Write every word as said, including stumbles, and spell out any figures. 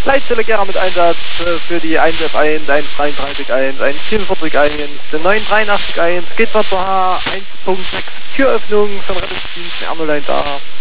Leitzelle Gera mit Einsatz äh, für die eins F eins, eins drei drei eins, eins vierundvierzig eins, neun drei acht eins, geht mal zur H eins Punkt sechs, Türöffnung von Rettungsdienst R null eins A.